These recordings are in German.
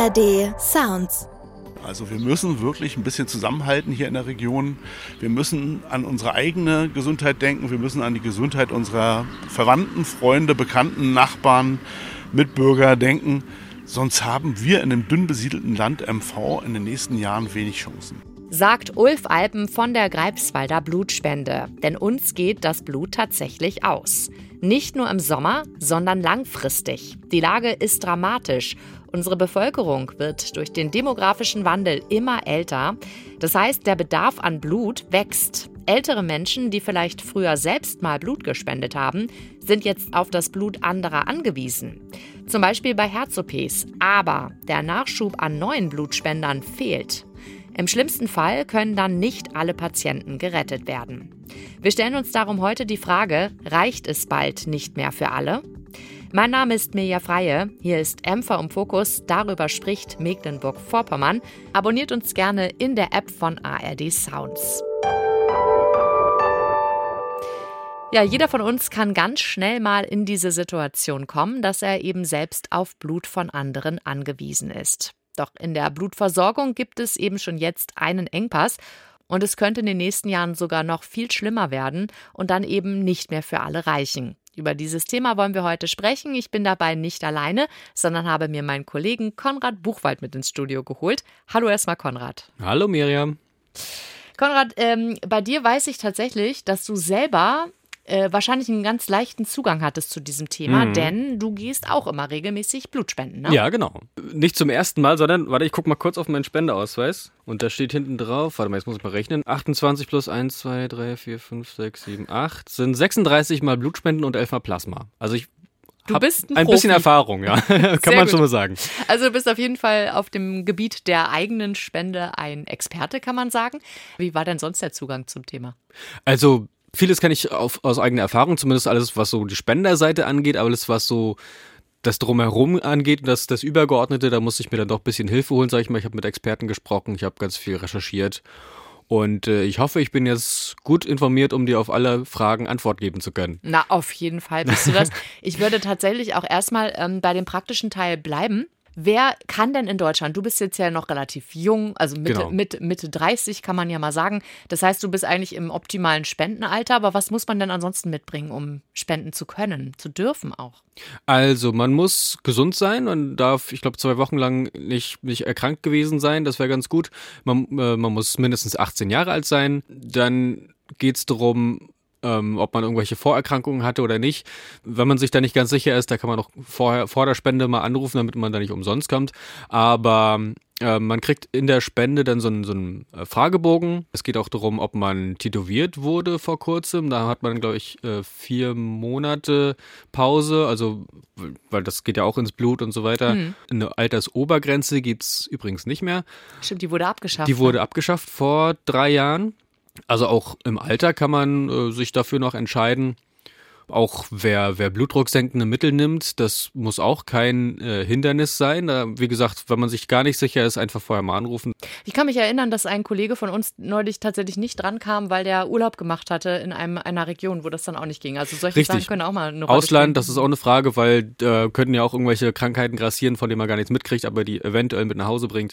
ARD Sounds. Also wir müssen wirklich ein bisschen zusammenhalten hier in der Region. Wir müssen an unsere eigene Gesundheit denken. Wir müssen an die Gesundheit unserer Verwandten, Freunde, Bekannten, Nachbarn, Mitbürger denken. Sonst haben wir in dem dünn besiedelten Land MV in den nächsten Jahren wenig Chancen. Sagt Ulf Alpen von der Greifswalder Blutspende. Denn uns geht das Blut tatsächlich aus. Nicht nur im Sommer, sondern langfristig. Die Lage ist dramatisch. Unsere Bevölkerung wird durch den demografischen Wandel immer älter. Das heißt, der Bedarf an Blut wächst. Ältere Menschen, die vielleicht früher selbst mal Blut gespendet haben, sind jetzt auf das Blut anderer angewiesen. Zum Beispiel bei Herz-OPs. Aber der Nachschub an neuen Blutspendern fehlt. Im schlimmsten Fall können dann nicht alle Patienten gerettet werden. Wir stellen uns darum heute die Frage, reicht es bald nicht mehr für alle? Mein Name ist Mirja Freie, hier ist MV im Fokus, darüber spricht Mecklenburg-Vorpommern. Abonniert uns gerne in der App von ARD Sounds. Ja, jeder von uns kann ganz schnell mal in diese Situation kommen, dass er eben selbst auf Blut von anderen angewiesen ist. Doch in der Blutversorgung gibt es eben schon jetzt einen Engpass und es könnte in den nächsten Jahren sogar noch viel schlimmer werden und dann eben nicht mehr für alle reichen. Über dieses Thema wollen wir heute sprechen. Ich bin dabei nicht alleine, sondern habe mir meinen Kollegen Konrad Buchwald mit ins Studio geholt. Hallo erstmal, Konrad. Hallo Miriam. Konrad, bei dir weiß ich tatsächlich, dass du selber wahrscheinlich einen ganz leichten Zugang hattest zu diesem Thema, denn du gehst auch immer regelmäßig Blut spenden, ne? Ja, genau. Nicht zum ersten Mal, sondern, warte, ich guck mal kurz auf meinen Spendeausweis und da steht hinten drauf, warte mal, jetzt muss ich mal rechnen, 28 plus 1, 2, 3, 4, 5, 6, 7, 8, sind 36 mal Blutspenden und 11 mal Plasma. Also Du bist ein bisschen Erfahrung, ja. Kann man schon mal sagen. Also du bist auf jeden Fall auf dem Gebiet der eigenen Spende ein Experte, kann man sagen. Wie war denn sonst der Zugang zum Thema? Also vieles kann ich aus eigener Erfahrung, zumindest alles, was so die Spenderseite angeht, aber alles, was so das Drumherum angeht, das Übergeordnete, da musste ich mir dann doch ein bisschen Hilfe holen, sag ich mal. Ich habe mit Experten gesprochen, ich habe ganz viel recherchiert und ich hoffe, ich bin jetzt gut informiert, um dir auf alle Fragen Antwort geben zu können. Na, auf jeden Fall bist du das. Ich würde tatsächlich auch erstmal bei dem praktischen Teil bleiben. Wer kann denn in Deutschland, du bist jetzt ja noch relativ jung, also Mitte 30 kann man ja mal sagen. Das heißt, du bist eigentlich im optimalen Spendenalter, aber was muss man denn ansonsten mitbringen, um spenden zu können, zu dürfen auch? Also man muss gesund sein, man darf, ich glaube, 2 Wochen lang nicht erkrankt gewesen sein, das wäre ganz gut. Man muss mindestens 18 Jahre alt sein, dann geht's darum, ob man irgendwelche Vorerkrankungen hatte oder nicht. Wenn man sich da nicht ganz sicher ist, da kann man auch vor der Spende mal anrufen, damit man da nicht umsonst kommt. Aber man kriegt in der Spende dann so einen Fragebogen. Es geht auch darum, ob man tätowiert wurde vor kurzem. Da hat man, glaube ich, 4 Monate Pause, also weil das geht ja auch ins Blut und so weiter. Eine Altersobergrenze gibt's übrigens nicht mehr. Stimmt, die wurde abgeschafft. Die wurde abgeschafft vor 3 Jahren. Also auch im Alter kann man sich dafür noch entscheiden. Auch wer blutdrucksenkende Mittel nimmt, das muss auch kein Hindernis sein. Wie gesagt, wenn man sich gar nicht sicher ist, einfach vorher mal anrufen. Ich kann mich erinnern, dass ein Kollege von uns neulich tatsächlich nicht dran kam, weil der Urlaub gemacht hatte in einer Region, wo das dann auch nicht ging. Also solche Sachen können auch mal eine Rolle spielen. Ausland, das ist auch eine Frage, weil könnten ja auch irgendwelche Krankheiten grassieren, von denen man gar nichts mitkriegt, aber die eventuell mit nach Hause bringt.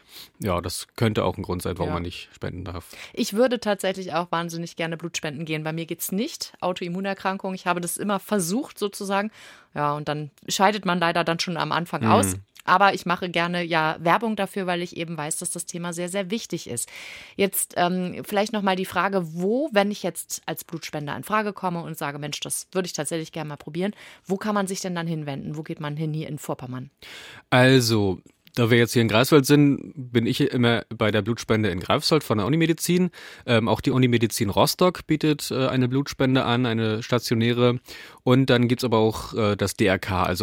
Ja, das könnte auch ein Grund sein, warum man nicht spenden darf. Ich würde tatsächlich auch wahnsinnig gerne Blut spenden gehen. Bei mir geht's nicht. Autoimmunerkrankung. Ich habe das immer versucht sozusagen. Ja, und dann scheidet man leider dann schon am Anfang aus. Aber ich mache gerne Werbung dafür, weil ich eben weiß, dass das Thema sehr, sehr wichtig ist. Jetzt vielleicht nochmal die Frage, wenn ich jetzt als Blutspender in Frage komme und sage, Mensch, das würde ich tatsächlich gerne mal probieren. Wo kann man sich denn dann hinwenden? Wo geht man hin hier in Vorpommern? Also, da wir jetzt hier in Greifswald sind, bin ich immer bei der Blutspende in Greifswald von der Unimedizin. Auch die Unimedizin Rostock bietet eine Blutspende an, eine stationäre. Und dann gibt's aber auch das DRK. Also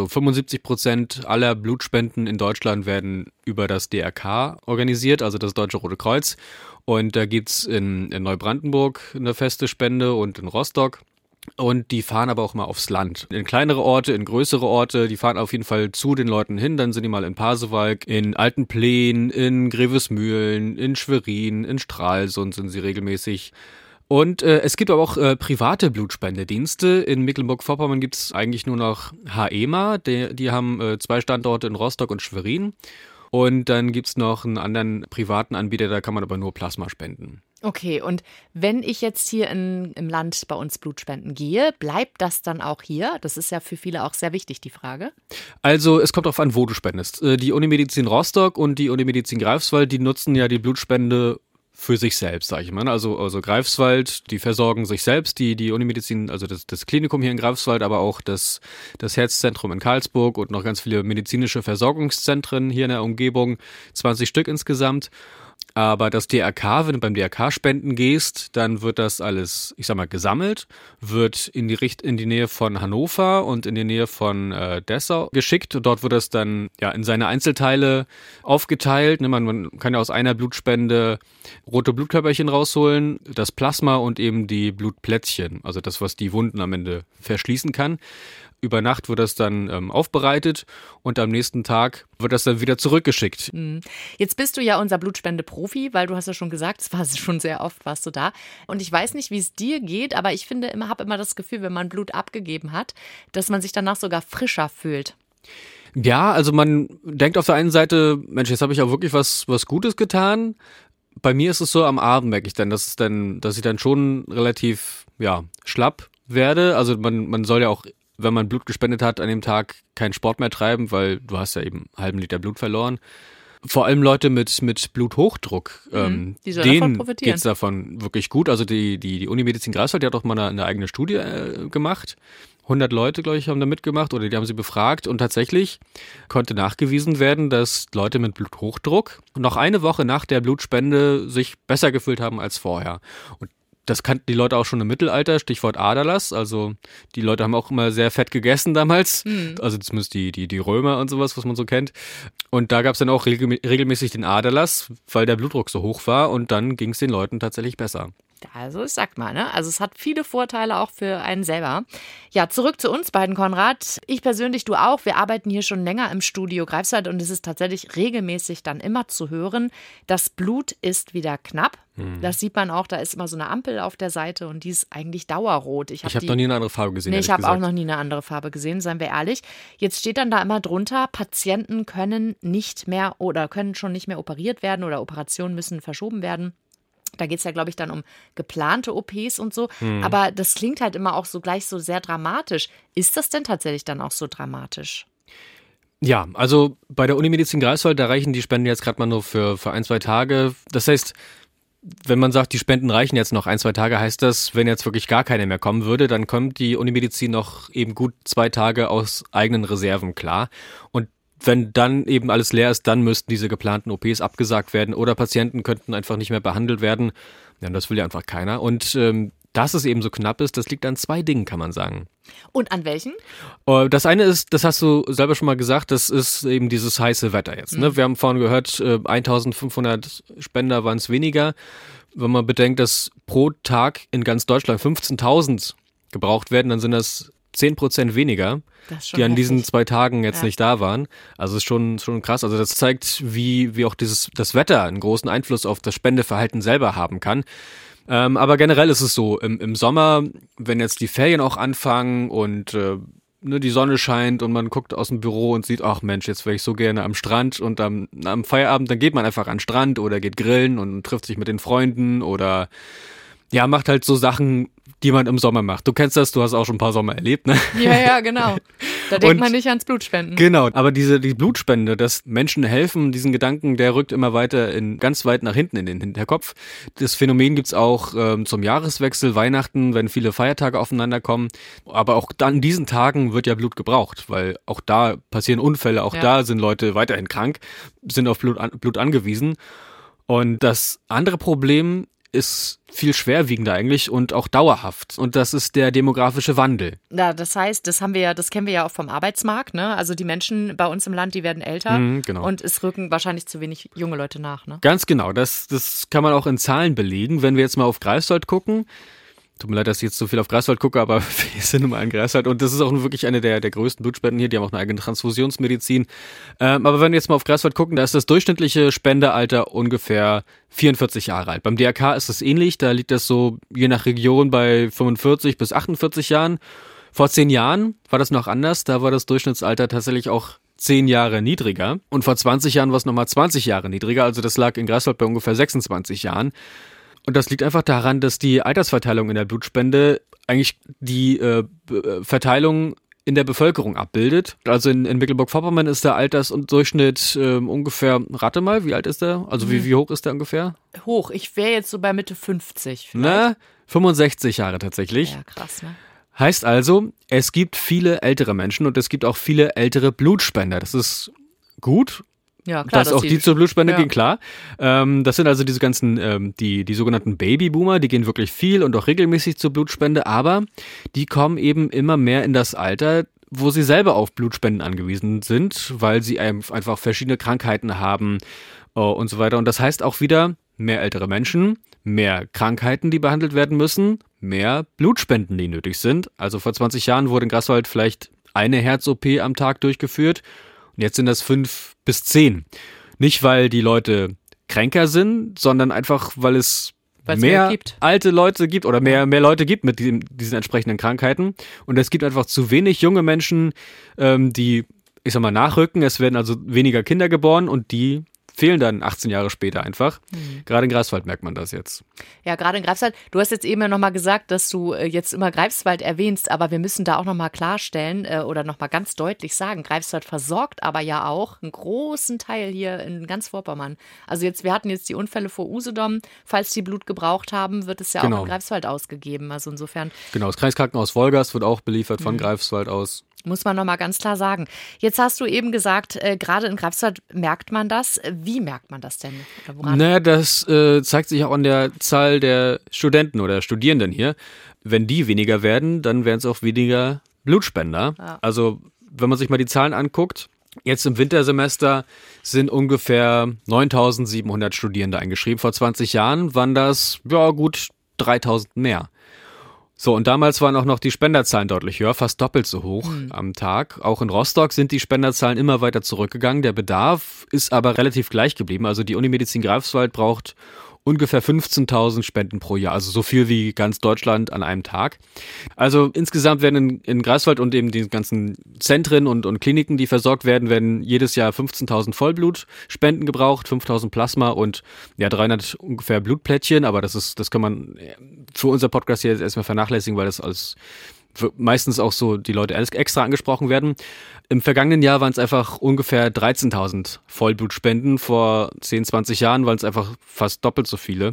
75% aller Blutspenden in Deutschland werden über das DRK organisiert, also das Deutsche Rote Kreuz. Und da gibt's in Neubrandenburg eine feste Spende und in Rostock. Und die fahren aber auch mal aufs Land. In kleinere Orte, in größere Orte. Die fahren auf jeden Fall zu den Leuten hin. Dann sind die mal in Pasewalk, in Altenpleen, in Grevesmühlen, in Schwerin, in Stralsund sind sie regelmäßig. Und es gibt aber auch private Blutspendedienste. In Mecklenburg-Vorpommern gibt es eigentlich nur noch HEMA. Die haben 2 Standorte in Rostock und Schwerin. Und dann gibt es noch einen anderen privaten Anbieter, da kann man aber nur Plasma spenden. Okay, und wenn ich jetzt hier im Land bei uns Blut spenden gehe, bleibt das dann auch hier? Das ist ja für viele auch sehr wichtig, die Frage. Also es kommt darauf an, wo du spendest. Die Unimedizin Rostock und die Unimedizin Greifswald, die nutzen ja die Blutspende für sich selbst, sage ich mal. Also Greifswald, die versorgen sich selbst, die Unimedizin, also das Klinikum hier in Greifswald, aber auch das Herzzentrum in Karlsburg und noch ganz viele medizinische Versorgungszentren hier in der Umgebung, 20 Stück insgesamt. Aber das DRK, wenn du beim DRK spenden gehst, dann wird das alles, ich sag mal, gesammelt, wird in die Nähe von Hannover und in die Nähe von Dessau geschickt. Und dort wird das dann ja in seine Einzelteile aufgeteilt. Man kann ja aus einer Blutspende rote Blutkörperchen rausholen, das Plasma und eben die Blutplättchen, also das, was die Wunden am Ende verschließen kann. Über Nacht wird das dann aufbereitet und am nächsten Tag wird das dann wieder zurückgeschickt. Jetzt bist du ja unser Blutspende-Profi, weil du hast ja schon gesagt, es war schon sehr oft, warst du da. Und ich weiß nicht, wie es dir geht, aber ich habe immer das Gefühl, wenn man Blut abgegeben hat, dass man sich danach sogar frischer fühlt. Ja, also man denkt auf der einen Seite, Mensch, jetzt habe ich auch wirklich was Gutes getan. Bei mir ist es so, am Abend merke ich dann, dass ich dann schon relativ schlapp werde. Also man soll ja auch, wenn man Blut gespendet hat, an dem Tag keinen Sport mehr treiben, weil du hast ja eben einen halben Liter Blut verloren. Vor allem Leute mit Bluthochdruck, denen geht's davon wirklich gut. Also die Unimedizin Greifswald, die hat auch mal eine eigene Studie gemacht. 100 Leute, glaube ich, haben da mitgemacht oder die haben sie befragt und tatsächlich konnte nachgewiesen werden, dass Leute mit Bluthochdruck noch eine Woche nach der Blutspende sich besser gefühlt haben als vorher. Und das kannten die Leute auch schon im Mittelalter, Stichwort Aderlass. Also die Leute haben auch immer sehr fett gegessen damals. Also zumindest die Römer und sowas, was man so kennt. Und da gab es dann auch regelmäßig den Aderlass, weil der Blutdruck so hoch war und dann ging es den Leuten tatsächlich besser. Also ich sag mal, ne? Also es hat viele Vorteile auch für einen selber. Ja, zurück zu uns beiden, Konrad. Ich persönlich, du auch. Wir arbeiten hier schon länger im Studio Greifswald und es ist tatsächlich regelmäßig dann immer zu hören, das Blut ist wieder knapp. Das sieht man auch, da ist immer so eine Ampel auf der Seite und die ist eigentlich dauerrot. Ich habe noch nie eine andere Farbe gesehen. Nee, ich habe auch noch nie eine andere Farbe gesehen, seien wir ehrlich. Jetzt steht dann da immer drunter, Patienten können schon nicht mehr operiert werden oder Operationen müssen verschoben werden. Da geht es ja, glaube ich, dann um geplante OPs und so. Aber das klingt halt immer auch so gleich so sehr dramatisch. Ist das denn tatsächlich dann auch so dramatisch? Ja, also bei der Unimedizin Greifswald, da reichen die Spenden jetzt gerade mal nur für 1-2 Tage. Das heißt, wenn man sagt, die Spenden reichen jetzt noch 1-2 Tage, heißt das, wenn jetzt wirklich gar keine mehr kommen würde, dann kommt die Unimedizin noch eben gut 2 Tage aus eigenen Reserven klar. Und wenn dann eben alles leer ist, dann müssten diese geplanten OPs abgesagt werden oder Patienten könnten einfach nicht mehr behandelt werden. Ja, das will ja einfach keiner. Und dass es eben so knapp ist, das liegt an 2 Dingen, kann man sagen. Und an welchen? Das eine ist, das hast du selber schon mal gesagt, das ist eben dieses heiße Wetter jetzt. Ne? Wir haben vorhin gehört, 1500 Spender waren es weniger. Wenn man bedenkt, dass pro Tag in ganz Deutschland 15.000 gebraucht werden, dann sind das 10% weniger, die an diesen 2 Tagen jetzt nicht da waren. Also ist schon krass. Also das zeigt, wie auch das Wetter einen großen Einfluss auf das Spendeverhalten selber haben kann. Aber generell ist es so, im Sommer, wenn jetzt die Ferien auch anfangen und die Sonne scheint und man guckt aus dem Büro und sieht, ach Mensch, jetzt wäre ich so gerne am Strand und am Feierabend, dann geht man einfach an den Strand oder geht grillen und trifft sich mit den Freunden oder ja, macht halt so Sachen, die man im Sommer macht. Du kennst das, du hast auch schon ein paar Sommer erlebt, ne? Ja, genau. Da denkt man nicht ans Blutspenden. Genau, aber die Blutspende, dass Menschen helfen, diesen Gedanken, der rückt immer weiter ganz weit nach hinten in den Hinterkopf. Das Phänomen gibt's auch zum Jahreswechsel, Weihnachten, wenn viele Feiertage aufeinander kommen. Aber auch an diesen Tagen wird ja Blut gebraucht, weil auch da passieren Unfälle, auch da sind Leute weiterhin krank, sind auf Blut angewiesen. Und das andere Problem ist viel schwerwiegender eigentlich und auch dauerhaft. Und das ist der demografische Wandel. Ja, das heißt, das kennen wir ja auch vom Arbeitsmarkt, ne? Also die Menschen bei uns im Land, die werden älter genau. Und es rücken wahrscheinlich zu wenig junge Leute nach, ne? Ganz genau, das kann man auch in Zahlen belegen. Wenn wir jetzt mal auf Greifswald gucken, tut mir leid, dass ich jetzt so viel auf Greifswald gucke, aber wir sind nun mal in Greifswald und das ist auch wirklich eine der größten Blutspenden hier, die haben auch eine eigene Transfusionsmedizin. Aber wenn wir jetzt mal auf Greifswald gucken, da ist das durchschnittliche Spenderalter ungefähr 44 Jahre alt. Beim DRK ist es ähnlich, da liegt das so je nach Region bei 45 bis 48 Jahren. Vor 10 Jahren war das noch anders, da war das Durchschnittsalter tatsächlich auch 10 Jahre niedriger und vor 20 Jahren war es nochmal 20 Jahre niedriger, also das lag in Greifswald bei ungefähr 26 Jahren. Und das liegt einfach daran, dass die Altersverteilung in der Blutspende eigentlich die Verteilung in der Bevölkerung abbildet. Also in Mecklenburg-Vorpommern ist der Altersdurchschnitt ungefähr, rate mal, wie alt ist der? Also wie hoch ist der ungefähr? Hoch, ich wäre jetzt so bei Mitte 50 vielleicht. Na, 65 Jahre tatsächlich. Ja, krass, ne? Heißt also, es gibt viele ältere Menschen und es gibt auch viele ältere Blutspender. Das ist gut. Ja, klar, dass auch die zur Blutspende gehen, klar. Das sind also diese ganzen, die sogenannten Babyboomer, die gehen wirklich viel und auch regelmäßig zur Blutspende, aber die kommen eben immer mehr in das Alter, wo sie selber auf Blutspenden angewiesen sind, weil sie einfach verschiedene Krankheiten haben und so weiter. Und das heißt auch wieder mehr ältere Menschen, mehr Krankheiten, die behandelt werden müssen, mehr Blutspenden, die nötig sind. Also vor 20 Jahren wurde in Greifswald vielleicht eine Herz-OP am Tag durchgeführt. Und jetzt sind das 5 bis 10. Nicht, weil die Leute kränker sind, sondern einfach, weil es mehr alte Leute gibt oder mehr Leute gibt mit diesen entsprechenden Krankheiten. Und es gibt einfach zu wenig junge Menschen, die, ich sag mal, nachrücken. Es werden also weniger Kinder geboren und die fehlen dann 18 Jahre später einfach. Gerade in Greifswald merkt man das jetzt. Ja, gerade in Greifswald. Du hast jetzt eben ja nochmal gesagt, dass du jetzt immer Greifswald erwähnst, aber wir müssen da auch nochmal klarstellen oder nochmal ganz deutlich sagen, Greifswald versorgt aber ja auch einen großen Teil hier in ganz Vorpommern. Also wir hatten jetzt die Unfälle vor Usedom. Falls die Blut gebraucht haben, wird es ja auch in Greifswald ausgegeben. Also insofern. Genau, das Kreiskrankenhaus Wolgast wird auch beliefert von Greifswald aus. Muss man nochmal ganz klar sagen. Jetzt hast du eben gesagt, gerade in Greifswald merkt man das. Wie merkt man das denn? Naja, das zeigt sich auch an der Zahl der Studenten oder Studierenden hier. Wenn die weniger werden, dann werden es auch weniger Blutspender. Ja. Also wenn man sich mal die Zahlen anguckt, jetzt im Wintersemester sind ungefähr 9.700 Studierende eingeschrieben. Vor 20 Jahren waren das gut 3.000 mehr. So, und damals waren auch noch die Spenderzahlen deutlich höher, fast doppelt so hoch am Tag. Auch in Rostock sind die Spenderzahlen immer weiter zurückgegangen. Der Bedarf ist aber relativ gleich geblieben. Also die Unimedizin Greifswald braucht ungefähr 15.000 Spenden pro Jahr, also so viel wie ganz Deutschland an einem Tag. Also insgesamt werden in Greifswald und eben die ganzen Zentren und Kliniken, die versorgt werden jedes Jahr 15.000 Vollblutspenden gebraucht, 5.000 Plasma und 300 ungefähr Blutplättchen, aber das kann man für unser Podcast hier jetzt erstmal vernachlässigen, weil das als meistens auch so die Leute extra angesprochen werden. Im vergangenen Jahr waren es einfach ungefähr 13.000 Vollblutspenden. Vor 10, 20 Jahren waren es einfach fast doppelt so viele.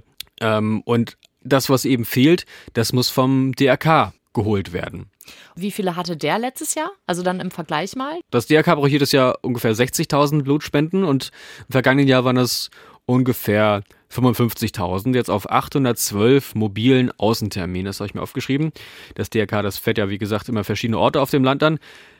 Und das, was eben fehlt, das muss vom DRK geholt werden. Wie viele hatte der letztes Jahr? Also dann im Vergleich mal? Das DRK braucht jedes Jahr ungefähr 60.000 Blutspenden und im vergangenen Jahr waren es ungefähr 55.000, jetzt auf 812 mobilen Außenterminen. Das habe ich mir aufgeschrieben. Das DRK, das fährt ja, wie gesagt, immer verschiedene Orte auf dem Land an.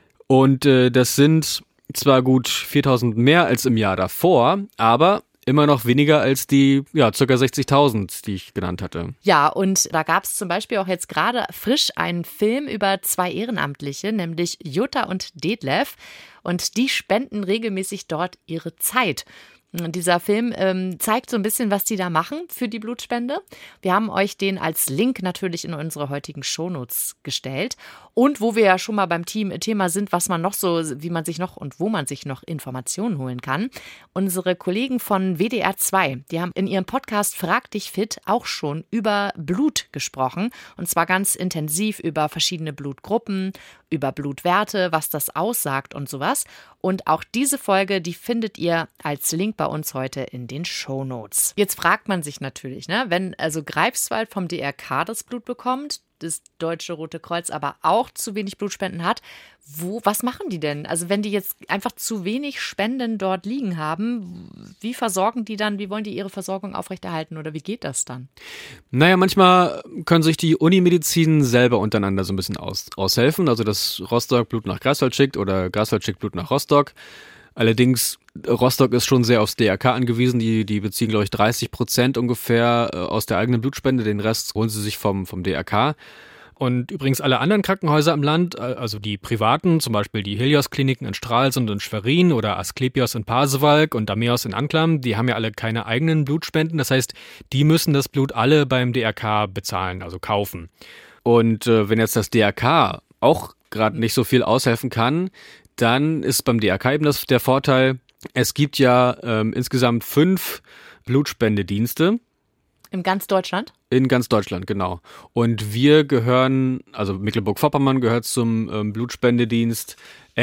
Und das sind zwar gut 4.000 mehr als im Jahr davor, aber immer noch weniger als die ca. 60.000, die ich genannt hatte. Ja, und da gab es zum Beispiel auch jetzt gerade frisch einen Film über 2 Ehrenamtliche, nämlich Jutta und Detlef. Und die spenden regelmäßig dort ihre Zeit. Dieser Film zeigt so ein bisschen, was die da machen für die Blutspende. Wir haben euch den als Link natürlich in unsere heutigen Shownotes gestellt. Und wo wir ja schon mal beim Thema sind, was man noch so, wie man sich noch und wo man sich noch Informationen holen kann. Unsere Kollegen von WDR 2, die haben in ihrem Podcast Frag dich fit auch schon über Blut gesprochen. Und zwar ganz intensiv über verschiedene Blutgruppen, über Blutwerte, was das aussagt und sowas. Und auch diese Folge, die findet ihr als Link bei uns heute in den Shownotes. Jetzt fragt man sich natürlich, wenn also Greifswald vom DRK das Blut bekommt, das Deutsche Rote Kreuz aber auch zu wenig Blutspenden hat, was machen die denn? Also wenn die jetzt einfach zu wenig Spenden dort liegen haben, wie versorgen die dann, wie wollen die ihre Versorgung aufrechterhalten oder wie geht das dann? Naja, manchmal können sich die Unimedizin selber untereinander so ein bisschen aushelfen, also dass Rostock Blut nach Greifswald schickt oder Greifswald schickt Blut nach Rostock. Allerdings, Rostock ist schon sehr aufs DRK angewiesen. Die beziehen, glaube ich, 30% ungefähr aus der eigenen Blutspende. Den Rest holen sie sich vom DRK. Und übrigens alle anderen Krankenhäuser im Land, also die privaten, zum Beispiel die Helios-Kliniken in Stralsund und Schwerin oder Asklepios in Pasewalk und Dameos in Anklam, die haben ja alle keine eigenen Blutspenden. Das heißt, die müssen das Blut alle beim DRK bezahlen, also kaufen. Und wenn jetzt das DRK auch gerade nicht so viel aushelfen kann, dann ist beim DRK eben der Vorteil, es gibt ja insgesamt 5 Blutspendedienste. In ganz Deutschland? In ganz Deutschland, genau. Und wir gehören, also Mecklenburg-Vorpommern gehört zum Blutspendedienst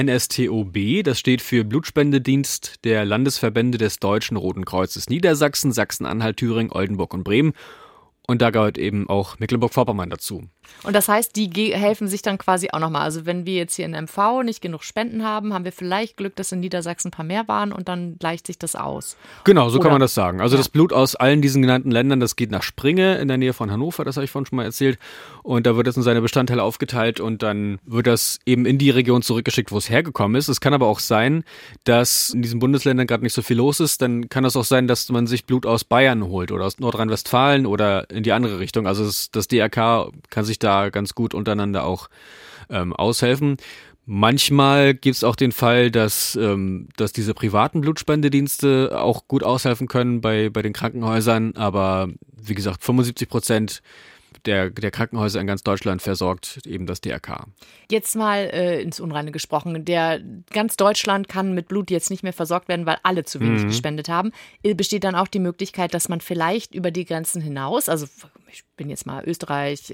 NSTOB. Das steht für Blutspendedienst der Landesverbände des Deutschen Roten Kreuzes Niedersachsen, Sachsen-Anhalt, Thüringen, Oldenburg und Bremen. Und da gehört eben auch Mecklenburg-Vorpommern dazu. Und das heißt, die helfen sich dann quasi auch nochmal. Also wenn wir jetzt hier in MV nicht genug Spenden haben, haben wir vielleicht Glück, dass in Niedersachsen ein paar mehr waren und dann gleicht sich das aus. Genau, so kann man das sagen. Also das Blut aus allen diesen genannten Ländern, das geht nach Springe in der Nähe von Hannover, das habe ich vorhin schon mal erzählt. Und da wird es in seine Bestandteile aufgeteilt und dann wird das eben in die Region zurückgeschickt, wo es hergekommen ist. Es kann aber auch sein, dass in diesen Bundesländern gerade nicht so viel los ist. Dann kann es auch sein, dass man sich Blut aus Bayern holt oder aus Nordrhein-Westfalen oder in die andere Richtung. Also das DRK kann sich da ganz gut untereinander auch aushelfen. Manchmal gibt es auch den Fall, dass diese privaten Blutspendedienste auch gut aushelfen können bei den Krankenhäusern. Aber wie gesagt, 75% der Krankenhäuser in ganz Deutschland versorgt eben das DRK. Jetzt mal ins Unreine gesprochen. Ganz Deutschland kann mit Blut jetzt nicht mehr versorgt werden, weil alle zu wenig gespendet haben. Besteht dann auch die Möglichkeit, dass man vielleicht über die Grenzen hinaus, also ich bin jetzt mal Österreich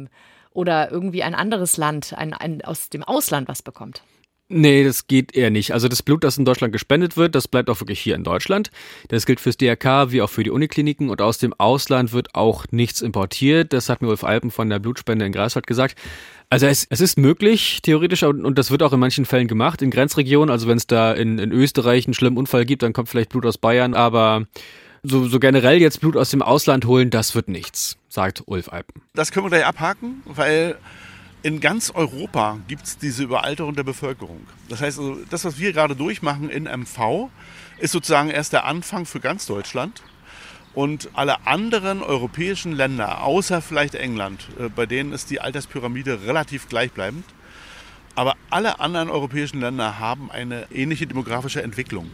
oder irgendwie ein anderes Land, ein aus dem Ausland was bekommt? Nee, das geht eher nicht. Also das Blut, das in Deutschland gespendet wird, das bleibt auch wirklich hier in Deutschland. Das gilt fürs DRK wie auch für die Unikliniken und aus dem Ausland wird auch nichts importiert. Das hat mir Ulf Alpen von der Blutspende in Greifswald gesagt. Also es ist möglich, theoretisch, und das wird auch in manchen Fällen gemacht, in Grenzregionen. Also wenn es da in Österreich einen schlimmen Unfall gibt, dann kommt vielleicht Blut aus Bayern, aber so generell jetzt Blut aus dem Ausland holen, das wird nichts, sagt Ulf Alpen. Das können wir gleich abhaken, weil in ganz Europa gibt es diese Überalterung der Bevölkerung. Das heißt, also, das, was wir gerade durchmachen in MV, ist sozusagen erst der Anfang für ganz Deutschland. Und alle anderen europäischen Länder, außer vielleicht England, bei denen ist die Alterspyramide relativ gleichbleibend. Aber alle anderen europäischen Länder haben eine ähnliche demografische Entwicklung.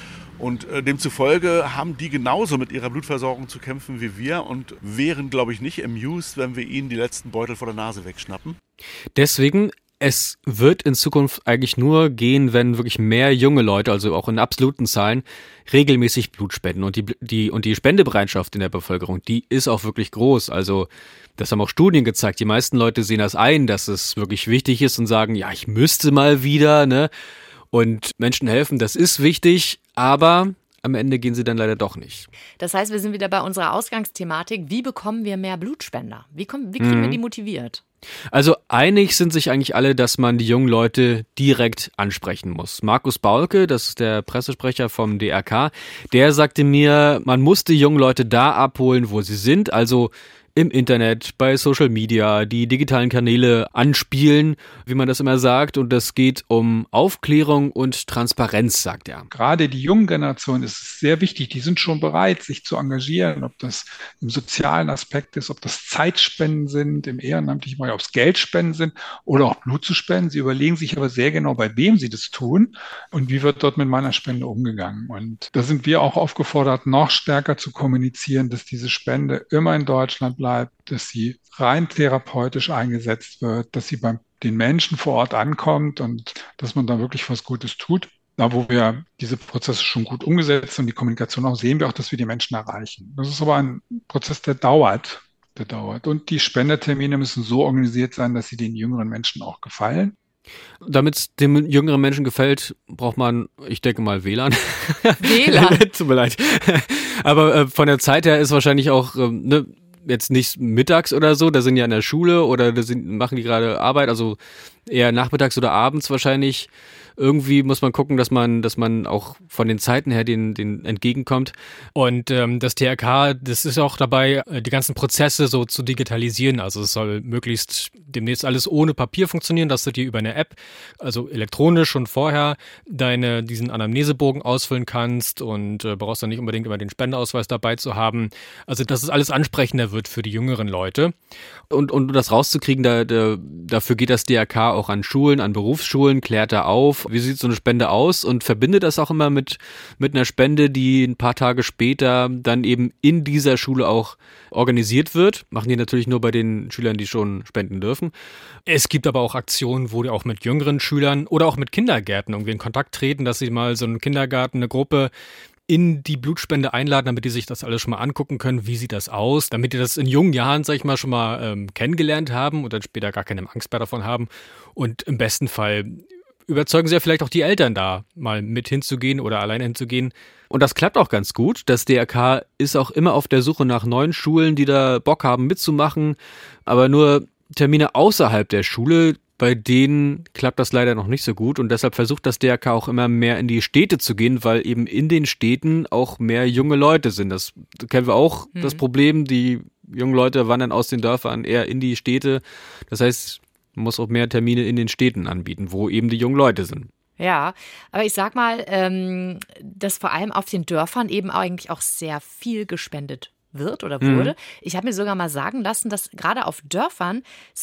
Und demzufolge haben die genauso mit ihrer Blutversorgung zu kämpfen wie wir und wären, glaube ich, nicht amused, wenn wir ihnen die letzten Beutel vor der Nase wegschnappen. Deswegen, es wird in Zukunft eigentlich nur gehen, wenn wirklich mehr junge Leute, also auch in absoluten Zahlen, regelmäßig Blut spenden. Und die Spendebereitschaft in der Bevölkerung, die ist auch wirklich groß. Also das haben auch Studien gezeigt. Die meisten Leute sehen das ein, dass es wirklich wichtig ist und sagen, ja, ich müsste mal wieder, ne? Und Menschen helfen, das ist wichtig, aber am Ende gehen sie dann leider doch nicht. Das heißt, wir sind wieder bei unserer Ausgangsthematik. Wie bekommen wir mehr Blutspender? Wie kriegen wir die motiviert? Also einig sind sich eigentlich alle, dass man die jungen Leute direkt ansprechen muss. Markus Baulke, das ist der Pressesprecher vom DRK, der sagte mir, man muss die jungen Leute da abholen, wo sie sind, also im Internet, bei Social Media, die digitalen Kanäle anspielen, wie man das immer sagt. Und das geht um Aufklärung und Transparenz, sagt er. Gerade die jungen Generationen ist es sehr wichtig. Die sind schon bereit, sich zu engagieren, ob das im sozialen Aspekt ist, ob das Zeitspenden sind, im ehrenamtlichen Bereich, ob es Geldspenden sind oder auch Blut zu spenden. Sie überlegen sich aber sehr genau, bei wem sie das tun und wie wird dort mit meiner Spende umgegangen. Und da sind wir auch aufgefordert, noch stärker zu kommunizieren, dass diese Spende immer in Deutschland bleibt, dass sie rein therapeutisch eingesetzt wird, dass sie bei den Menschen vor Ort ankommt und dass man da wirklich was Gutes tut. Da, wo wir diese Prozesse schon gut umgesetzt und die Kommunikation auch, sehen wir auch, dass wir die Menschen erreichen. Das ist aber ein Prozess, der dauert. Und die Spendetermine müssen so organisiert sein, dass sie den jüngeren Menschen auch gefallen. Damit es dem jüngeren Menschen gefällt, braucht man, ich denke mal, WLAN. WLAN? Tut mir leid. Aber von der Zeit her ist wahrscheinlich auch jetzt nicht mittags oder so, da sind ja in der Schule oder machen die gerade Arbeit, also eher nachmittags oder abends wahrscheinlich. Irgendwie muss man gucken, dass man auch von den Zeiten her den entgegenkommt. Und das DRK, das ist auch dabei, die ganzen Prozesse so zu digitalisieren. Also es soll möglichst demnächst alles ohne Papier funktionieren, dass du dir über eine App, also elektronisch schon vorher, diesen Anamnesebogen ausfüllen kannst und brauchst dann nicht unbedingt immer den Spendeausweis dabei zu haben. Also dass es alles ansprechender wird für die jüngeren Leute. Und um das rauszukriegen, dafür geht das DRK auch an Schulen, an Berufsschulen, klärt da auf, auf, wie sieht so eine Spende aus und verbinde das auch immer mit einer Spende, die ein paar Tage später dann eben in dieser Schule auch organisiert wird. Machen die natürlich nur bei den Schülern, die schon spenden dürfen. Es gibt aber auch Aktionen, wo die auch mit jüngeren Schülern oder auch mit Kindergärten irgendwie in Kontakt treten, dass sie mal so einen Kindergarten, eine Gruppe in die Blutspende einladen, damit die sich das alles schon mal angucken können. Wie sieht das aus? Damit die das in jungen Jahren, sag ich mal, schon mal kennengelernt haben und dann später gar keine Angst mehr davon haben. Und im besten Fall überzeugen sie ja vielleicht auch die Eltern da, mal mit hinzugehen oder alleine hinzugehen. Und das klappt auch ganz gut. Das DRK ist auch immer auf der Suche nach neuen Schulen, die da Bock haben mitzumachen. Aber nur Termine außerhalb der Schule, bei denen klappt das leider noch nicht so gut und deshalb versucht das DRK auch immer mehr in die Städte zu gehen, weil eben in den Städten auch mehr junge Leute sind. Das kennen wir auch, das Problem. Die jungen Leute wandern aus den Dörfern eher in die Städte. Das heißt, man muss auch mehr Termine in den Städten anbieten, wo eben die jungen Leute sind. Ja, aber ich sag mal, dass vor allem auf den Dörfern eben eigentlich auch sehr viel gespendet wird oder wurde. Ich habe mir sogar mal sagen lassen, dass gerade auf Dörfern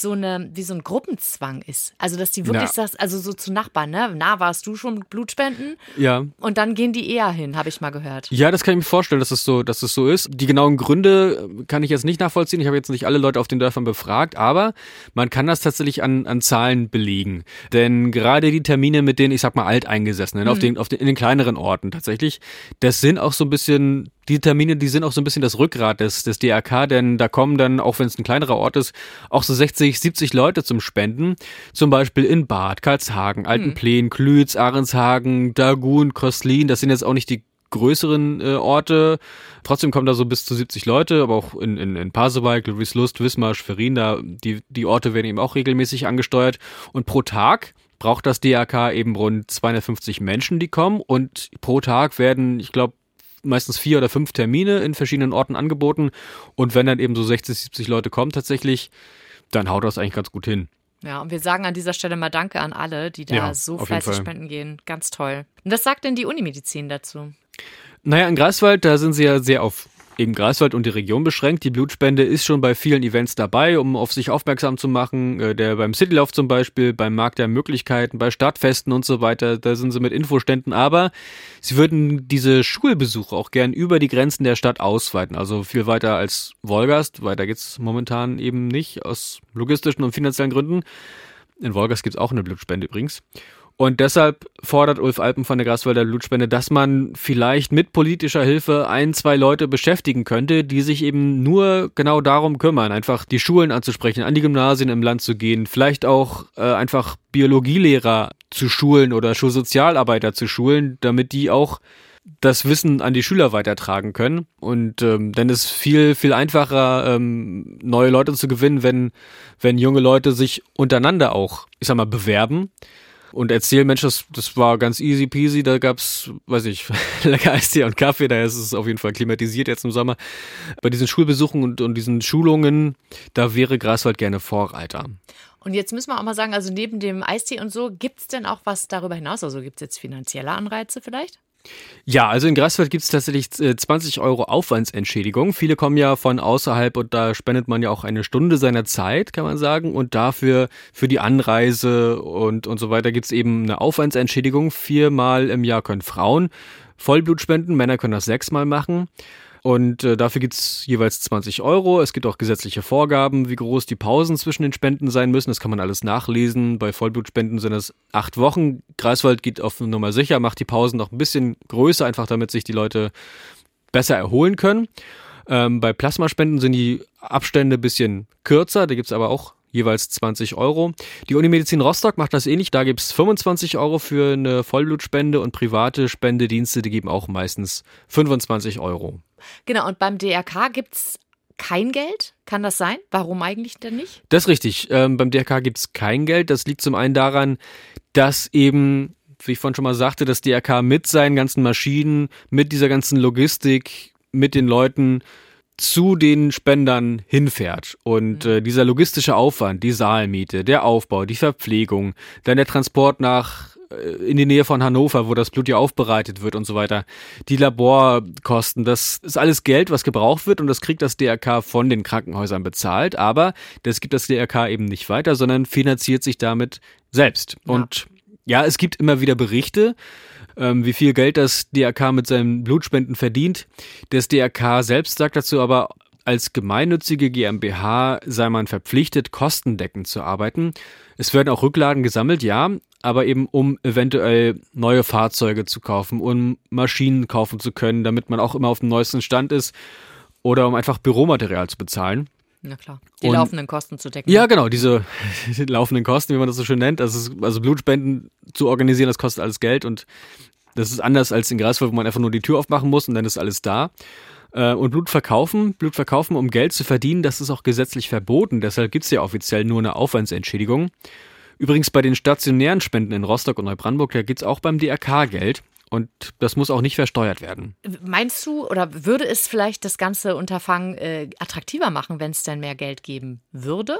wie so ein Gruppenzwang ist. Also, dass die wirklich sagst, also so zu Nachbarn, ne? Na, warst du schon Blutspenden? Ja. Und dann gehen die eher hin, habe ich mal gehört. Ja, das kann ich mir vorstellen, dass es so ist. Die genauen Gründe kann ich jetzt nicht nachvollziehen. Ich habe jetzt nicht alle Leute auf den Dörfern befragt, aber man kann das tatsächlich an Zahlen belegen. Denn gerade die Termine mit den, ich sag mal, Alteingesessenen, in den kleineren Orten tatsächlich, das sind auch so ein bisschen die Termine, die sind auch so ein bisschen das Rückgrat des DRK, denn da kommen dann, auch wenn es ein kleinerer Ort ist, auch so 60, 70 Leute zum Spenden. Zum Beispiel in Bad, Karlshagen, Altenplen, Klütz, Ahrenshagen, Dagun, Kröslin. Das sind jetzt auch nicht die größeren Orte. Trotzdem kommen da so bis zu 70 Leute, aber auch in Pasewalk, Ludwigslust, Wismar, Schwerin, da die Orte werden eben auch regelmäßig angesteuert. Und pro Tag braucht das DRK eben rund 250 Menschen, die kommen. Und pro Tag werden, ich glaube, meistens 4 oder 5 Termine in verschiedenen Orten angeboten. Und wenn dann eben so 60, 70 Leute kommen tatsächlich, dann haut das eigentlich ganz gut hin. Ja, und wir sagen an dieser Stelle mal Danke an alle, die da so fleißig spenden gehen. Ganz toll. Und was sagt denn die Unimedizin dazu? Naja, in Greifswald, da sind sie ja sehr auf eben Greifswald und die Region beschränkt. Die Blutspende ist schon bei vielen Events dabei, um auf sich aufmerksam zu machen. Beim Citylauf zum Beispiel, beim Markt der Möglichkeiten, bei Stadtfesten und so weiter, da sind sie mit Infoständen. Aber sie würden diese Schulbesuche auch gern über die Grenzen der Stadt ausweiten. Also viel weiter als Wolgast. Weiter geht's momentan eben nicht, aus logistischen und finanziellen Gründen. In Wolgast gibt's auch eine Blutspende übrigens. Und deshalb fordert Ulf Alpen von der Greifswalder Blutspende, dass man vielleicht mit politischer Hilfe 1, 2 Leute beschäftigen könnte, die sich eben nur genau darum kümmern, einfach die Schulen anzusprechen, an die Gymnasien im Land zu gehen, vielleicht auch einfach Biologielehrer zu schulen oder Schulsozialarbeiter zu schulen, damit die auch das Wissen an die Schüler weitertragen können. Und dann ist viel, viel einfacher, neue Leute zu gewinnen, wenn junge Leute sich untereinander auch, ich sag mal, bewerben. Und erzählen, Mensch, das war ganz easy peasy, da gab's, weiß ich, lecker Eistee und Kaffee, da ist es auf jeden Fall klimatisiert jetzt im Sommer. Bei diesen Schulbesuchen und diesen Schulungen, da wäre Greifswald gerne Vorreiter. Und jetzt müssen wir auch mal sagen, also neben dem Eistee und so, gibt's denn auch was darüber hinaus? Also gibt's jetzt finanzielle Anreize vielleicht? Ja, also in Greifswald gibt es tatsächlich 20 € Aufwandsentschädigung. Viele kommen ja von außerhalb und da spendet man ja auch eine Stunde seiner Zeit, kann man sagen. Und dafür, für die Anreise und so weiter, gibt es eben eine Aufwandsentschädigung. 4-mal im Jahr können Frauen Vollblut spenden, Männer können das 6-mal machen. Und dafür gibt's jeweils 20 €. Es gibt auch gesetzliche Vorgaben, wie groß die Pausen zwischen den Spenden sein müssen. Das kann man alles nachlesen. Bei Vollblutspenden sind es 8 Wochen. Greifswald geht auf Nummer sicher, macht die Pausen noch ein bisschen größer, einfach damit sich die Leute besser erholen können. Bei Plasmaspenden sind die Abstände ein bisschen kürzer. Da gibt's aber auch jeweils 20 €. Die Unimedizin Rostock macht das ähnlich. Da gibt's 25 € für eine Vollblutspende und private Spendedienste, die geben auch meistens 25 €. Genau, und beim DRK gibt's kein Geld? Kann das sein? Warum eigentlich denn nicht? Das ist richtig. Beim DRK gibt's kein Geld. Das liegt zum einen daran, dass eben, wie ich vorhin schon mal sagte, das DRK mit seinen ganzen Maschinen, mit dieser ganzen Logistik, mit den Leuten zu den Spendern hinfährt. Und dieser logistische Aufwand, die Saalmiete, der Aufbau, die Verpflegung, dann der Transport in die Nähe von Hannover, wo das Blut ja aufbereitet wird und so weiter, die Laborkosten, das ist alles Geld, was gebraucht wird und das kriegt das DRK von den Krankenhäusern bezahlt, aber das gibt das DRK eben nicht weiter, sondern finanziert sich damit selbst. Ja. Und Ja, es gibt immer wieder Berichte, wie viel Geld das DRK mit seinen Blutspenden verdient. Das DRK selbst sagt dazu aber, als gemeinnützige GmbH sei man verpflichtet, kostendeckend zu arbeiten. Es werden auch Rücklagen gesammelt, ja, aber eben um eventuell neue Fahrzeuge zu kaufen, um Maschinen kaufen zu können, damit man auch immer auf dem neuesten Stand ist oder um einfach Büromaterial zu bezahlen. Na klar, die laufenden Kosten zu decken. Ja, genau, diese laufenden Kosten, wie man das so schön nennt. Also Blutspenden zu organisieren, das kostet alles Geld und das ist anders als in Greifswald, wo man einfach nur die Tür aufmachen muss und dann ist alles da. Und Blut verkaufen, um Geld zu verdienen, das ist auch gesetzlich verboten. Deshalb gibt es ja offiziell nur eine Aufwandsentschädigung. Übrigens bei den stationären Spenden in Rostock und Neubrandenburg, da gibt es auch beim DRK Geld. Und das muss auch nicht versteuert werden. Meinst du, oder würde es vielleicht das ganze Unterfangen attraktiver machen, wenn es denn mehr Geld geben würde?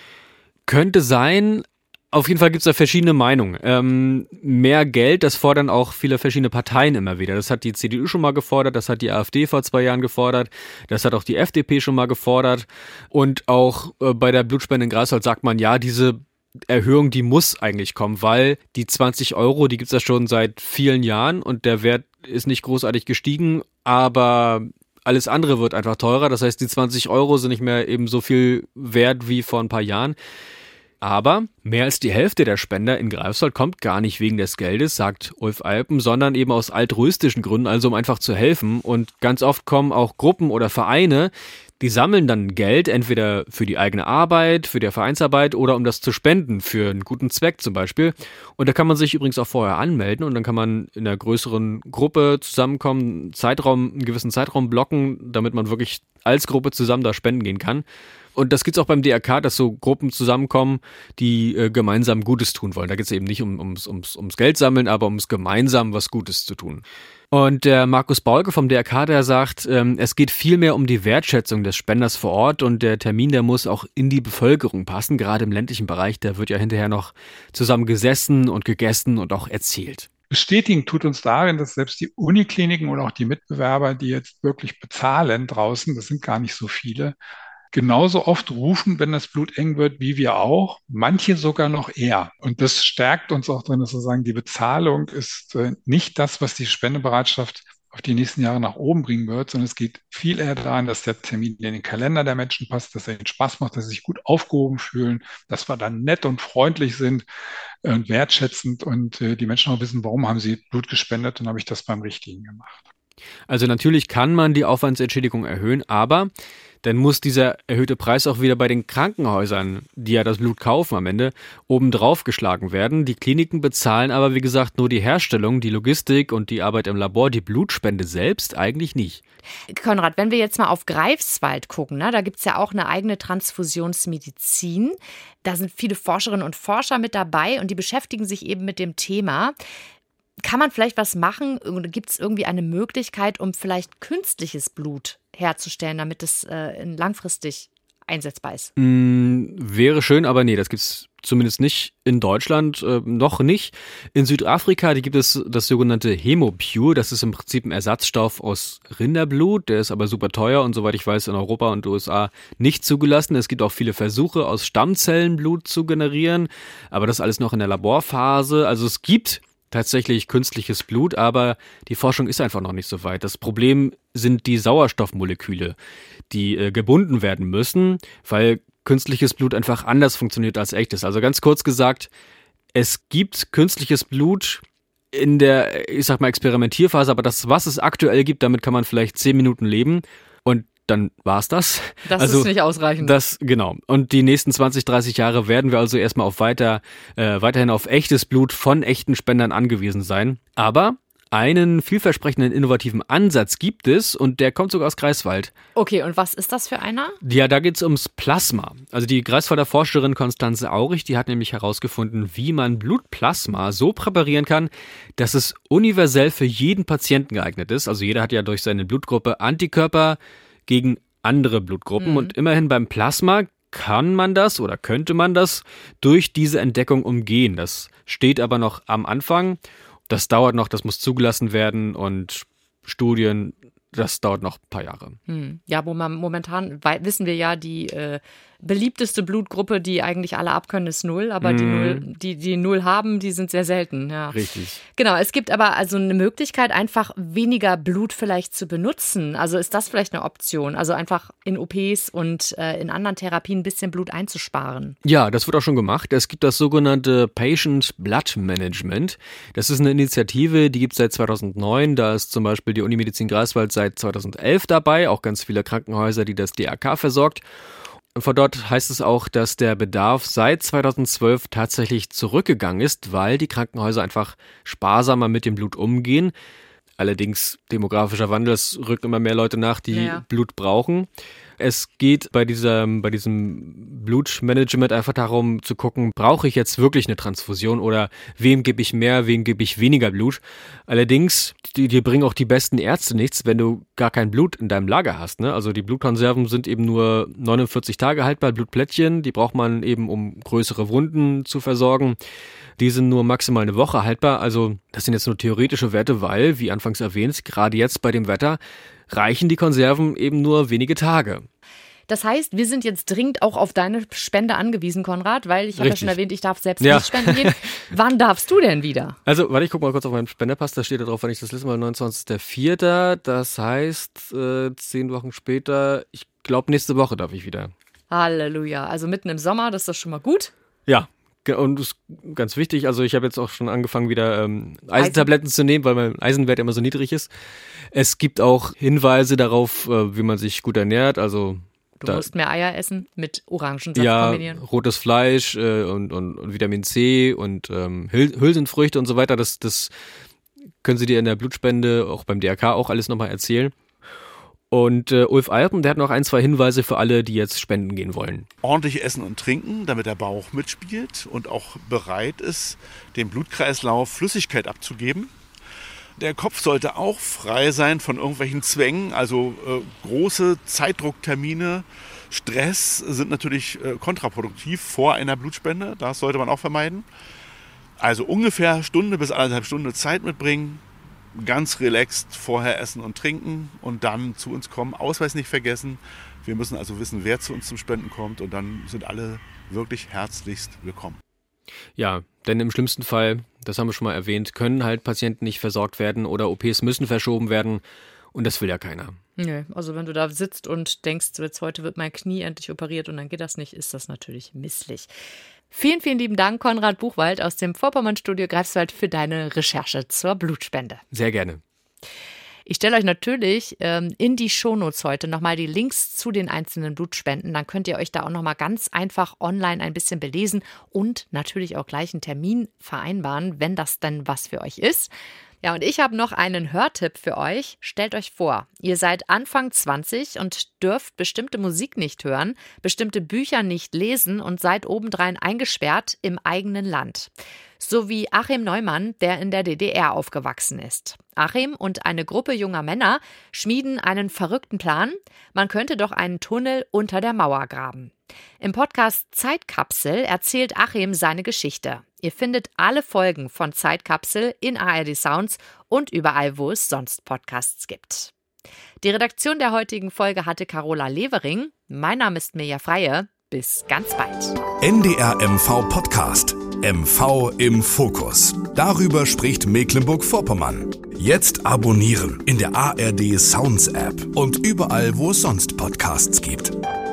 Könnte sein. Auf jeden Fall gibt es da verschiedene Meinungen. Mehr Geld, das fordern auch viele verschiedene Parteien immer wieder. Das hat die CDU schon mal gefordert, das hat die AfD vor 2 Jahren gefordert, das hat auch die FDP schon mal gefordert. Und auch bei der Blutspende in Greifswald sagt man, ja, diese Erhöhung, die muss eigentlich kommen, weil die 20 Euro, die gibt es ja schon seit vielen Jahren und der Wert ist nicht großartig gestiegen, aber alles andere wird einfach teurer. Das heißt, die 20 Euro sind nicht mehr eben so viel wert wie vor ein paar Jahren. Aber mehr als die Hälfte der Spender in Greifswald kommt gar nicht wegen des Geldes, sagt Ulf Alpen, sondern eben aus altruistischen Gründen, also um einfach zu helfen. Und ganz oft kommen auch Gruppen oder Vereine, die sammeln dann Geld, entweder für die eigene Arbeit, für die Vereinsarbeit oder um das zu spenden, für einen guten Zweck zum Beispiel. Und da kann man sich übrigens auch vorher anmelden und dann kann man in einer größeren Gruppe zusammenkommen, einen gewissen Zeitraum blocken, damit man wirklich als Gruppe zusammen da spenden gehen kann. Und das gibt's auch beim DRK, dass so Gruppen zusammenkommen, die gemeinsam Gutes tun wollen. Da geht's eben nicht ums Geld sammeln, aber ums gemeinsam was Gutes zu tun. Und der Markus Baulke vom DRK, der sagt, es geht vielmehr um die Wertschätzung des Spenders vor Ort und der Termin, der muss auch in die Bevölkerung passen. Gerade im ländlichen Bereich, da wird ja hinterher noch zusammen gesessen und gegessen und auch erzählt. Bestätigen tut uns darin, dass selbst die Unikliniken oder auch die Mitbewerber, die jetzt wirklich bezahlen draußen, das sind gar nicht so viele, genauso oft rufen, wenn das Blut eng wird, wie wir auch, manche sogar noch eher. Und das stärkt uns auch drin, dass wir sagen, die Bezahlung ist nicht das, was die Spendebereitschaft auf die nächsten Jahre nach oben bringen wird, sondern es geht viel eher daran, dass der Termin in den Kalender der Menschen passt, dass er ihnen Spaß macht, dass sie sich gut aufgehoben fühlen, dass wir dann nett und freundlich sind und wertschätzend und die Menschen auch wissen, warum haben sie Blut gespendet und habe ich das beim Richtigen gemacht. Also natürlich kann man die Aufwandsentschädigung erhöhen, aber dann muss dieser erhöhte Preis auch wieder bei den Krankenhäusern, die ja das Blut kaufen am Ende, obendrauf geschlagen werden. Die Kliniken bezahlen aber, wie gesagt, nur die Herstellung, die Logistik und die Arbeit im Labor, die Blutspende selbst eigentlich nicht. Konrad, wenn wir jetzt mal auf Greifswald gucken, ne, da gibt es ja auch eine eigene Transfusionsmedizin. Da sind viele Forscherinnen und Forscher mit dabei und die beschäftigen sich eben mit dem Thema. Kann man vielleicht was machen? Gibt es irgendwie eine Möglichkeit, um vielleicht künstliches Blut herzustellen, damit es langfristig einsetzbar ist? Wäre schön, aber nee, das gibt's zumindest nicht in Deutschland, noch nicht. In Südafrika, die gibt es das sogenannte Hemopure, das ist im Prinzip ein Ersatzstoff aus Rinderblut, der ist aber super teuer und soweit ich weiß in Europa und USA nicht zugelassen. Es gibt auch viele Versuche, aus Stammzellen Blut zu generieren, aber das ist alles noch in der Laborphase. Also es gibt tatsächlich künstliches Blut, aber die Forschung ist einfach noch nicht so weit. Das Problem sind die Sauerstoffmoleküle, die gebunden werden müssen, weil künstliches Blut einfach anders funktioniert als echtes. Also ganz kurz gesagt, es gibt künstliches Blut in der, ich sag mal, Experimentierphase, aber das, was es aktuell gibt, damit kann man vielleicht 10 Minuten leben und dann war's das. Das ist nicht ausreichend. Genau. Und die nächsten 20, 30 Jahre werden wir also erstmal weiterhin auf echtes Blut von echten Spendern angewiesen sein. Aber einen vielversprechenden innovativen Ansatz gibt es und der kommt sogar aus Greifswald. Okay, und was ist das für einer? Ja, da geht's ums Plasma. Also die Greifswalder Forscherin Konstanze Aurich, die hat nämlich herausgefunden, wie man Blutplasma so präparieren kann, dass es universell für jeden Patienten geeignet ist. Also jeder hat ja durch seine Blutgruppe Antikörper gegen andere Blutgruppen. Und immerhin beim Plasma kann man das oder könnte man das durch diese Entdeckung umgehen. Das steht aber noch am Anfang. Das dauert noch, das muss zugelassen werden und Studien, das dauert noch ein paar Jahre. Ja, momentan wissen wir ja, die beliebteste Blutgruppe, die eigentlich alle abkönnen, ist 0, aber die 0 haben, die sind sehr selten. Ja. Richtig. Genau, es gibt aber also eine Möglichkeit, einfach weniger Blut vielleicht zu benutzen. Also ist das vielleicht eine Option? Also einfach in OPs und in anderen Therapien ein bisschen Blut einzusparen. Ja, das wird auch schon gemacht. Es gibt das sogenannte Patient Blood Management. Das ist eine Initiative, die gibt es seit 2009. Da ist zum Beispiel die Unimedizin Greifswald seit 2011 dabei, auch ganz viele Krankenhäuser, die das DRK versorgt. Und von dort heißt es auch, dass der Bedarf seit 2012 tatsächlich zurückgegangen ist, weil die Krankenhäuser einfach sparsamer mit dem Blut umgehen. Allerdings demografischer Wandel, es rücken immer mehr Leute nach, die Blut brauchen. Es geht bei diesem Blutmanagement einfach darum zu gucken, brauche ich jetzt wirklich eine Transfusion oder wem gebe ich mehr, wem gebe ich weniger Blut. Allerdings, dir bringen auch die besten Ärzte nichts, wenn du gar kein Blut in deinem Lager hast. Ne? Also die Blutkonserven sind eben nur 49 Tage haltbar, Blutplättchen, die braucht man eben, um größere Wunden zu versorgen. Die sind nur maximal eine Woche haltbar, also das sind jetzt nur theoretische Werte, weil, wie anfangs erwähnt, gerade jetzt bei dem Wetter reichen die Konserven eben nur wenige Tage. Das heißt, wir sind jetzt dringend auch auf deine Spende angewiesen, Konrad, weil ich habe ja schon erwähnt, ich darf selbst nicht spenden gehen. Wann darfst du denn wieder? Also, warte, ich gucke mal kurz auf meinen Spenderpass, da steht da drauf, wann ich das letzte Mal, 29.04., das heißt 10 Wochen später, ich glaube nächste Woche darf ich wieder. Halleluja, also mitten im Sommer, das ist doch schon mal gut. Ja. Und das ist ganz wichtig, also ich habe jetzt auch schon angefangen, wieder Eisentabletten zu nehmen, weil mein Eisenwert immer so niedrig ist. Es gibt auch Hinweise darauf, wie man sich gut ernährt, also du musst mehr Eier essen, mit Orangensaft kombinieren. Rotes Fleisch und Vitamin C und Hülsenfrüchte und so weiter, das können sie dir in der Blutspende, auch beim DRK auch alles nochmal erzählen. Und Ulf Alpen, der hat noch 1, 2 Hinweise für alle, die jetzt spenden gehen wollen. Ordentlich essen und trinken, damit der Bauch mitspielt und auch bereit ist, dem Blutkreislauf Flüssigkeit abzugeben. Der Kopf sollte auch frei sein von irgendwelchen Zwängen, also große Zeitdrucktermine, Stress sind natürlich kontraproduktiv vor einer Blutspende, das sollte man auch vermeiden. Also ungefähr Stunde bis 1,5 Stunden Zeit mitbringen. Ganz relaxed vorher essen und trinken und dann zu uns kommen. Ausweis nicht vergessen. Wir müssen also wissen, wer zu uns zum Spenden kommt und dann sind alle wirklich herzlichst willkommen. Ja, denn im schlimmsten Fall, das haben wir schon mal erwähnt, können halt Patienten nicht versorgt werden oder OPs müssen verschoben werden und das will ja keiner. Nö, also wenn du da sitzt und denkst, jetzt heute wird mein Knie endlich operiert und dann geht das nicht, ist das natürlich misslich. Vielen, vielen lieben Dank, Konrad Buchwald aus dem Vorpommern-Studio Greifswald, für deine Recherche zur Blutspende. Sehr gerne. Ich stelle euch natürlich in die Shownotes heute nochmal die Links zu den einzelnen Blutspenden. Dann könnt ihr euch da auch nochmal ganz einfach online ein bisschen belesen und natürlich auch gleich einen Termin vereinbaren, wenn das dann was für euch ist. Ja, und ich habe noch einen Hörtipp für euch. Stellt euch vor, ihr seid Anfang 20 und dürft bestimmte Musik nicht hören, bestimmte Bücher nicht lesen und seid obendrein eingesperrt im eigenen Land. So wie Achim Neumann, der in der DDR aufgewachsen ist. Achim und eine Gruppe junger Männer schmieden einen verrückten Plan. Man könnte doch einen Tunnel unter der Mauer graben. Im Podcast Zeitkapsel erzählt Achim seine Geschichte. Ihr findet alle Folgen von Zeitkapsel in ARD Sounds und überall, wo es sonst Podcasts gibt. Die Redaktion der heutigen Folge hatte Carola Levering. Mein Name ist Mirja Freie. Bis ganz bald. NDR MV Podcast. MV im Fokus. Darüber spricht Mecklenburg-Vorpommern. Jetzt abonnieren in der ARD Sounds App und überall, wo es sonst Podcasts gibt.